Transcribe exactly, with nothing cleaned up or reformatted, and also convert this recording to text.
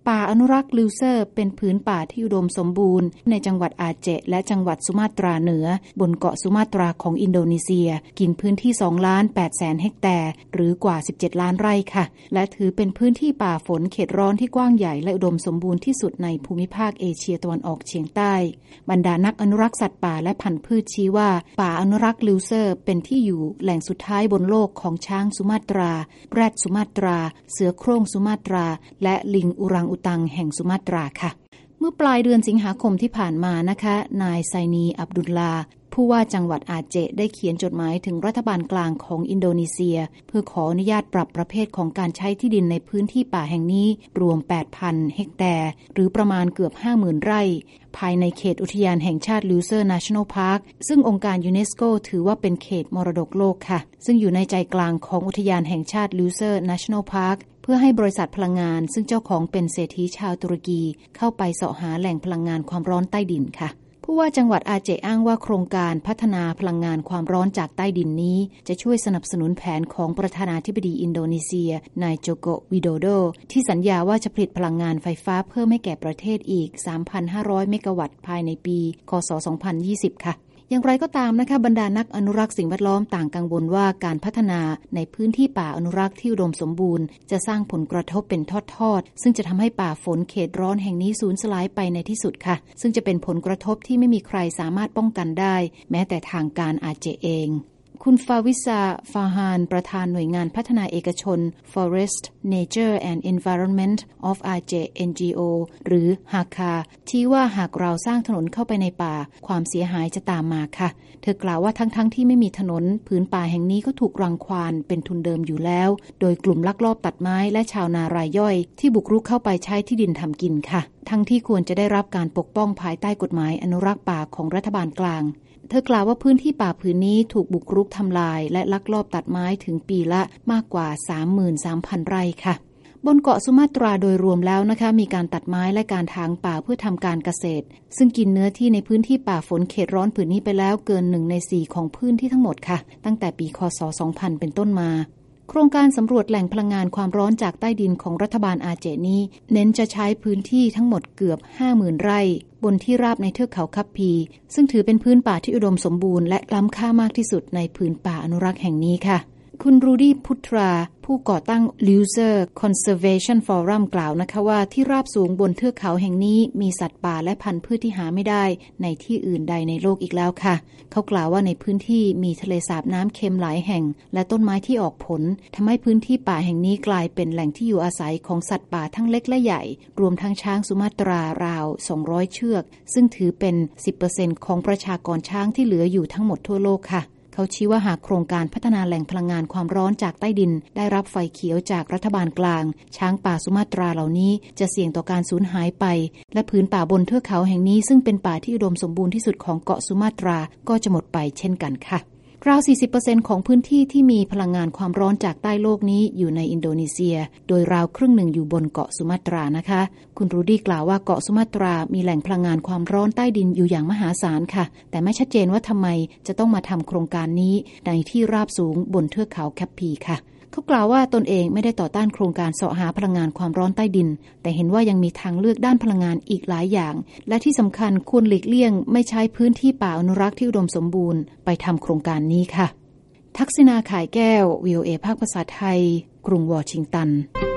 ป่าอนุรักษ์ลิวเซอร์เป็นผืนป่าที่อุดมสมบูรณ์ในจังหวัดอาเจและจังหวัดสุมาตราเหนือบนเกาะสุมาตราของอินโดนีเซียกินพื้นที่ สองล้านแปดแสน เฮกแตร์หรือกว่าสิบเจ็ดล้านไร่ค่ะและถือเป็นพื้นที่ป่าฝนเขตร้อนที่กว้างใหญ่และอุดมสมบูรณ์ที่สุดในภูมิภาคเอเชียตะวันออกเฉียงใต้บรรดานักอนุรักษ์สัตว์ป่าและพันธุ์พืชชี้ว่าป่าอนุรักษ์ลิวเซอร์เป็นที่อยู่แหล่งสุดท้ายบนโลกของช้างสุมาตราแรดสุมาตราเสือโคร่งสุมาตราและลิงอุรังอุตังแห่งสุมาตราค่ะเมื่อปลายเดือนสิงหาคมที่ผ่านมานะคะนายไซนีอับดุลลาผู้ว่าจังหวัดอาเจได้เขียนจดหมายถึงรัฐบาลกลางของอินโดนีเซียเพื่อขออนุญาตปรับประเภทของการใช้ที่ดินในพื้นที่ป่าแห่งนี้รวม แปดพัน เฮกแตร์หรือประมาณเกือบ ห้าหมื่น ไร่ภายในเขตอุทยานแห่งชาติลิวเซอร์ National Park ซึ่งองค์การยูเนสโกถือว่าเป็นเขตมรดกโลกค่ะซึ่งอยู่ในใจกลางของอุทยานแห่งชาติลิวเซอร์ National Park เพื่อให้บริษัทพลังงานซึ่งเจ้าของเป็นเศรษฐีชาวตุรกีเข้าไปเสาะหาแหล่งพลังงานความร้อนใต้ดินค่ะผู้ว่าจังหวัดอาเจอ้างว่าโครงการพัฒนาพลังงานความร้อนจากใต้ดินนี้จะช่วยสนับสนุนแผนของประธานาธิบดีอินโดนีเซียนายโจโกวิโดโดที่สัญญาว่าจะผลิตพลังงานไฟฟ้าเพิ่มให้แก่ประเทศอีก สามพันห้าร้อย เมกะวัตต์ภายในปีคศสองพันยี่สิบค่ะอย่างไรก็ตามนะคะบรรดานักอนุรักษ์สิ่งแวดล้อมต่างกังวลว่าการพัฒนาในพื้นที่ป่าอนุรักษ์ที่อุดมสมบูรณ์จะสร้างผลกระทบเป็นทอดๆซึ่งจะทำให้ป่าฝนเขตร้อนแห่งนี้สูญสลายไปในที่สุดค่ะซึ่งจะเป็นผลกระทบที่ไม่มีใครสามารถป้องกันได้แม้แต่ทางการอาเจเองคุณฟาวิซาฟาฮานประธานหน่วยงานพัฒนาเอกชน Forest Nature and Environment of อาเจ เอ็น จี โอ หรือ ฮาคา ชี้ว่าหากเราสร้างถนนเข้าไปในป่าความเสียหายจะตามมาค่ะเธอกล่าวว่าทั้งๆ ท, ที่ไม่มีถนนผืนป่าแห่งนี้ก็ถูกรังควานเป็นทุนเดิมอยู่แล้วโดยกลุ่มลักลอบตัดไม้และชาวนารายย่อยที่บุกรุกเข้าไปใช้ที่ดินทำกินค่ะทั้งที่ควรจะได้รับการปกป้องภายใต้กฎหมายอนุรักษ์ป่าของรัฐบาลกลางเธอกล่าวว่าพื้นที่ป่าผืนนี้ถูกบุกรุกทำลายและลักลอบตัดไม้ถึงปีละมากกว่า สามหมื่นสามพัน ไร่ค่ะบนเกาะสุมาตราโดยรวมแล้วนะคะมีการตัดไม้และการถางป่าเพื่อทำการเกษตรซึ่งกินเนื้อที่ในพื้นที่ป่าฝนเขตร้อนผืนนี้ไปแล้วเกินหนึ่งในสี่ของพื้นที่ทั้งหมดค่ะตั้งแต่ปีคศสองพันเป็นต้นมาโครงการสำรวจแหล่งพลังงานความร้อนจากใต้ดินของรัฐบาลอาเจนี้เน้นจะใช้พื้นที่ทั้งหมดเกือบ ห้าหมื่น ไร่บนที่ราบในเทือกเขาคัปพีซึ่งถือเป็นพื้นป่าที่อุดมสมบูรณ์และล้ำค่ามากที่สุดในผืนป่าอนุรักษ์แห่งนี้ค่ะคุณรูดี้พุทราผู้ก่อตั้ง Liuser Conservation Forum กล่าวนะคะว่าที่ราบสูงบนเทือกเขาแห่งนี้มีสัตว์ป่าและพันธุ์พืชที่หาไม่ได้ในที่อื่นใดในโลกอีกแล้วค่ะเขากล่าวว่าในพื้นที่มีทะเลสาบน้ำเค็มหลายแห่งและต้นไม้ที่ออกผลทำให้พื้นที่ป่าแห่งนี้กลายเป็นแหล่งที่อยู่อาศัยของสัตว์ป่าทั้งเล็กและใหญ่รวมทั้งช้างสุมาตราราวสองร้อยเชือกซึ่งถือเป็น สิบเปอร์เซ็นต์ ของประชากรช้างที่เหลืออยู่ทั้งหมดทั่วโลกค่ะเขาชี้ว่าหากโครงการพัฒนาแหล่งพลังงานความร้อนจากใต้ดินได้รับไฟเขียวจากรัฐบาลกลางช้างป่าสุมาตราเหล่านี้จะเสี่ยงต่อการสูญหายไปและพื้นป่าบนเทือกเขาแห่งนี้ซึ่งเป็นป่าที่อุดมสมบูรณ์ที่สุดของเกาะสุมาตราก็จะหมดไปเช่นกันค่ะราว สี่สิบเปอร์เซ็นต์ ของพื้นที่ที่มีพลังงานความร้อนจากใต้โลกนี้อยู่ในอินโดนีเซียโดยราวครึ่งหนึ่งอยู่บนเกาะสุมาตรานะคะคุณรูดี้กล่าวว่าเกาะสุมาตรามีแหล่งพลังงานความร้อนใต้ดินอยู่อย่างมหาศาลค่ะแต่ไม่ชัดเจนว่าทำไมจะต้องมาทำโครงการนี้ในที่ราบสูงบนเทือกเขาแคปพีค่ะเขากล่าวว่าตนเองไม่ได้ต่อต้านโครงการเสาะหาพลังงานความร้อนใต้ดินแต่เห็นว่ายังมีทางเลือกด้านพลังงานอีกหลายอย่างและที่สำคัญควรหลีกเลี่ยงไม่ใช้พื้นที่ป่าอนุรักษ์ที่อุดมสมบูรณ์ไปทำโครงการนี้ค่ะทักษิณา ข่ายแก้ว วี โอ เอ ภาคภาษาไทยกรุงวอชิงตัน